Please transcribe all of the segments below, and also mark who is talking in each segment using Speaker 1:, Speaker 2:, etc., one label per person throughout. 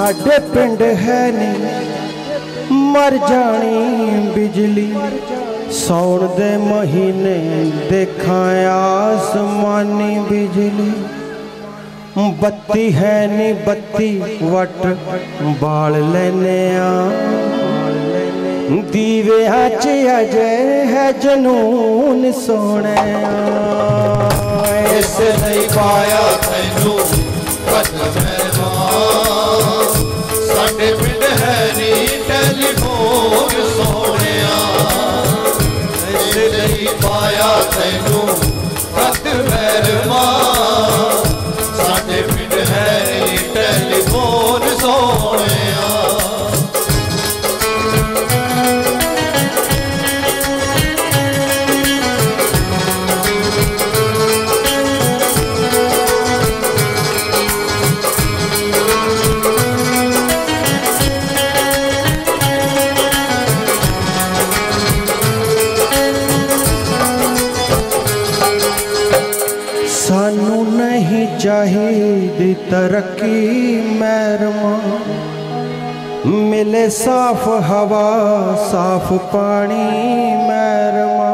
Speaker 1: साडे पिंड है नी मर जानी बिजली, सौण दे महीने देखा आसमानी बिजली। बत्ती है नी बत्ती वट बाल लेने दीविया च अजय है जनून सोने।
Speaker 2: इस नहीं पाया तैनू साडे पिंड है नी टेलीफोन सोने। इस नहीं पाया तैनू कद मेहरमा साडे पिंड है नी टेलीफोन सोने।
Speaker 1: सानू नहीं चाहिए तरक्की मैरमा, मिले साफ हवा साफ पानी मैरमा।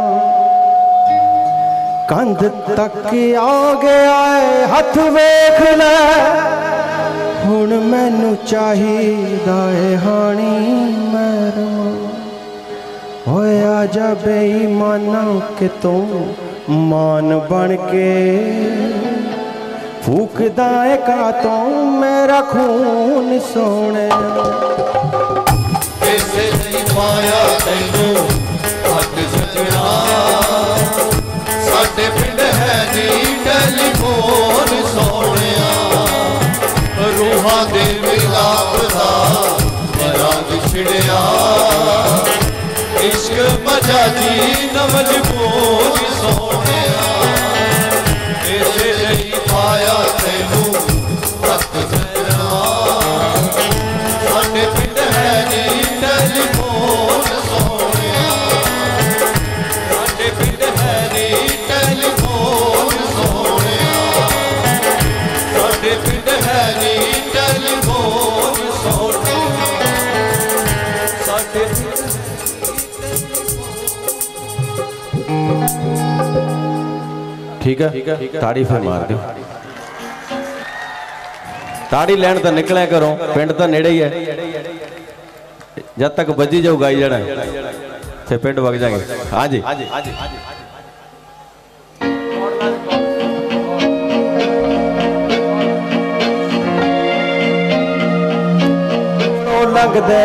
Speaker 1: कंध तक आ गया है हथ वेख ले, हुण मैनू चाहिदा है हानी मैरमा। होए आजा बेईमाना कि तू मान बन के फूकदा है का तो मेरा खून सोने।
Speaker 2: इसे नहीं पाया तैनू हद सजना साडे पिंड है नी टेलीफोन सोने। रूहां दे मिलाप दा बड़ा छिड़िया, इश्क मजा जी न मजबूर सोने। इसे नहीं पाया तैनू हद सजना साडे पिंड है नी टेलीफोन सोने। साडे पिंड है नी टेलीफोन सोने। साडे पिंड है नी टेलीफोन सोने। साडे
Speaker 1: ठीक है ताड़ी फिर मार दो। ताड़ी लैन तो निकलिया करो, पिंड तो नेड़े ही है। जब तक बजी जाऊ गाई जाना फिर पिंड वग जाएंगे। हाँ जी लगदे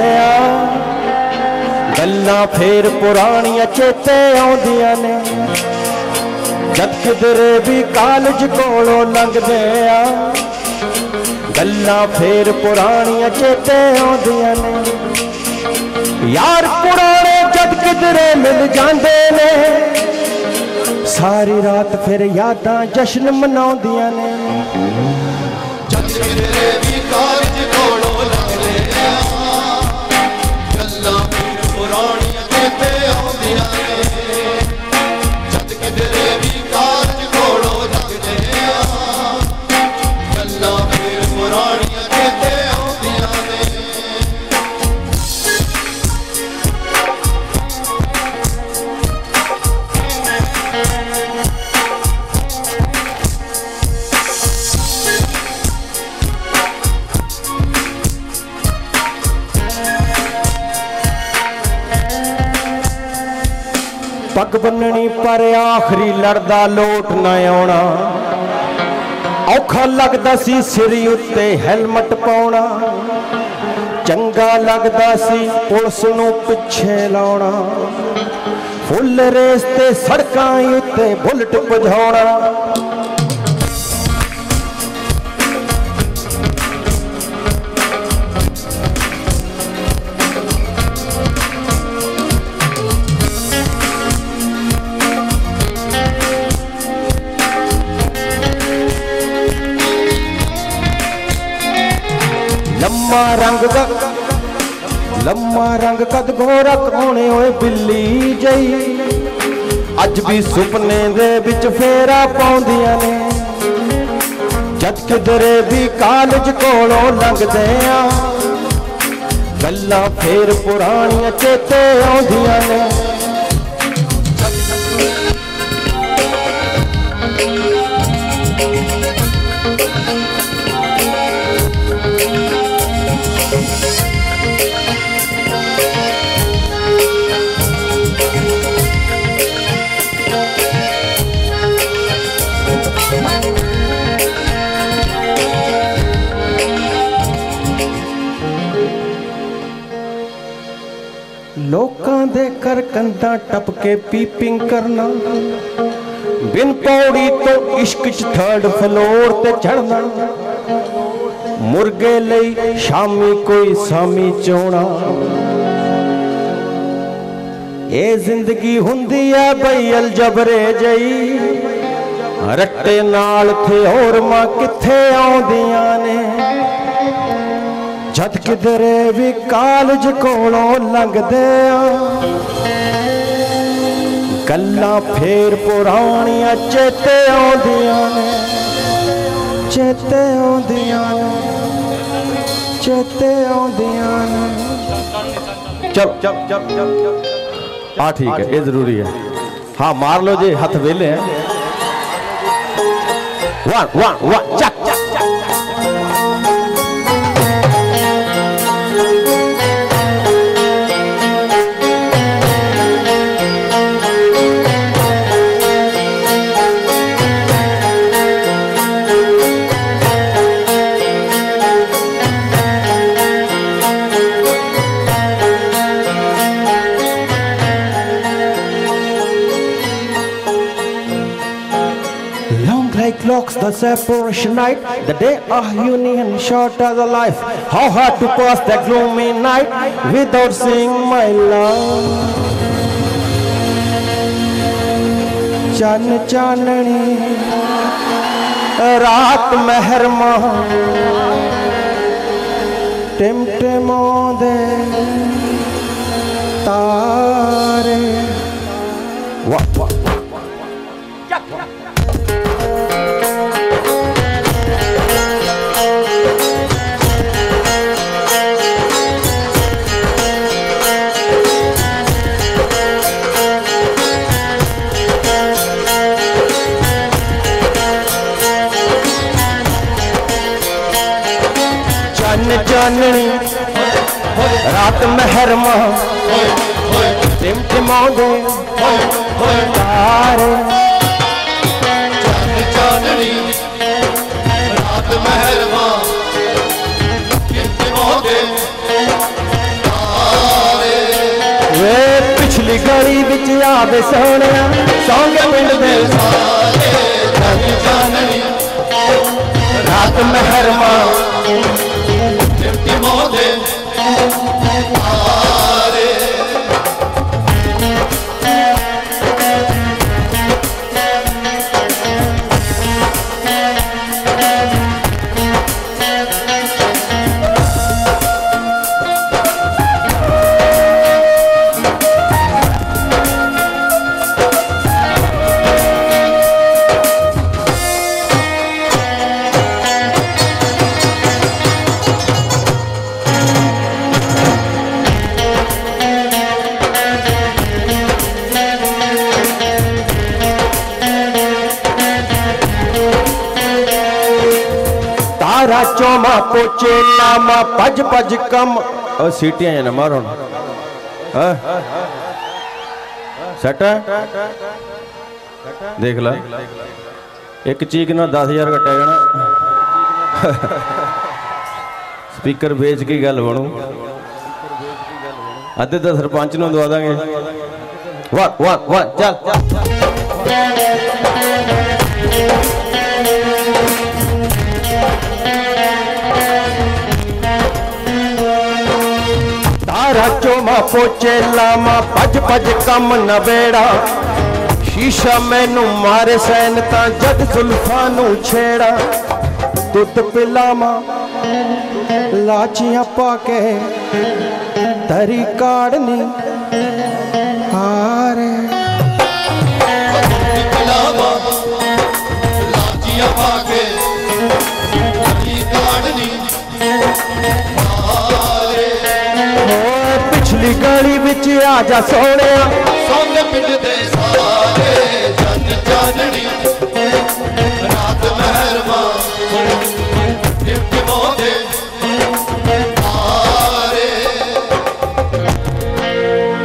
Speaker 1: गल्लां फेर पुरानियां चेते आउंदियां ने, जद किधरे भी कॉलेज कोलों लंघदे आ गल्लां फेर पुरानियां चेते आउंदियां ने। यार पुराने जद किधरे मिल जांदे ने, सारी रात फिर यादां जश्न मनाउंदियां ने।
Speaker 2: जद किधरे भी कॉलेज कोलों लंघदे आ गल्लां फेर पुरानियां चेते आउंदियां ने। जद किधरे भी कॉलेज कोलों लंघदे आ गल्लां फेर पुरानियां चेते आउंदियां ने।
Speaker 1: पग बन्ननी पर आखरी लड़दा लोट न आउणा, औखा लगदा सी सिरी उत्ते हेलमेट पाउणा। चंगा लगदा सी पुलिस नूं पिछे लाउणा, फुल रेस ते सड़कां उत्ते बुलट भजाउणा। लम्मा रंग कद गोरा कोने होए बिल्ली जई, अज भी सुपने दे विच फेरा पाउंदियां ने। जद किधरे भी कॉलेज कोलों लंघदे आ गल्लां फेर पुराणियां चेते आउंदियां ने। लोकां दे कर कंधा टप के पीपिंग करना, बिन पौड़ी तो इश्क च थर्ड फ्लोर ते चढ़ना, मुर्गे लई शामी कोई सामी चोना। ये जिंदगी हुंदी है बई अलजबरे जई, रट्टे नाल थे और मां किथे आउंदियां ने। जद किधरे भी कालज कोलों लंघदे गल्लां फेर पुराणियां चेते आउंदियां ने, चेते आउंदियां ने, चेते आउंदियां ने। चल चल चल चल हाँ ठीक है, ये जरूरी है। हाँ मार लो जी, हाथ वेले हैं। वन वन वन चक चक clocks, the separation night, the day of union short as a life. How hard to pass that gloomy night without seeing my love. चन चाननी रात महरमा टिमटिमांदे तारे। वाह वाह जाननी रात महरमा टिमटिमांदे तारे।
Speaker 2: जाननी रात महरमा टिमटिमांदे तारे।
Speaker 1: वे पिछली गली विच आवे सोहणिया सौंगे पिंड दे सारे।
Speaker 2: जाननी
Speaker 1: रात महरमा
Speaker 2: टिमटिमांदे तारे।
Speaker 1: तारा चौमा पोचे लामा पज पज कम। और सीटियां न मारो सेट देख ला, एक चीक ना 10,000 कटा जाना। स्पीकर बेच के गल बनू, अद्धे तो सरपंच नूं दवा देंगे। वाह वाह वाह चल तारा चौमा पोचे लामा पज पज कम नवेड़ा। शीशा मैनू मारे सैनता जद जुल्फां नू छेड़ा। दुध पिलामा लाचियां पाके तरी काड़नी हारे।
Speaker 2: लाचियां पाके तरी काड़नी हारे।
Speaker 1: गली विच आ जा सोहणिया
Speaker 2: सौंदे पिंड दे सारे